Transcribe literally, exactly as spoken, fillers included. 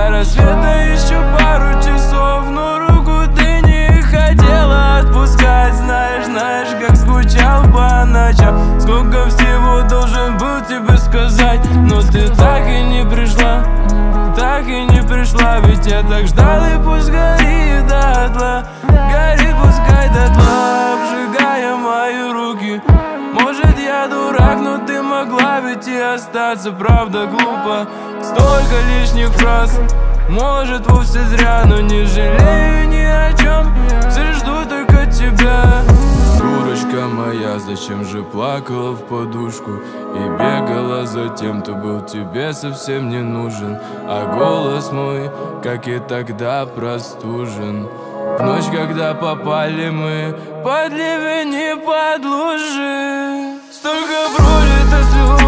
До рассвета еще пару часов, но руку ты не хотела отпускать. Знаешь, знаешь, как скучал по ночам. Сколько всего должен был тебе сказать, но ты так и не пришла, так и не пришла. Ведь я так ждал, и пусть горит дотла, горит пускай дотла, обжигая мои руки. Может, я дурак, но ты могла ведь и остаться. Правда глупо, столько лишних фраз, может вовсе зря. Но не жалею ни о чем, все жду только тебя. Дурочка моя, зачем же плакала в подушку и бегала за тем, кто был тебе совсем не нужен. А голос мой, как и тогда, простужен. В ночь, когда попали мы под ливень и под лужи. Столько пролито слез,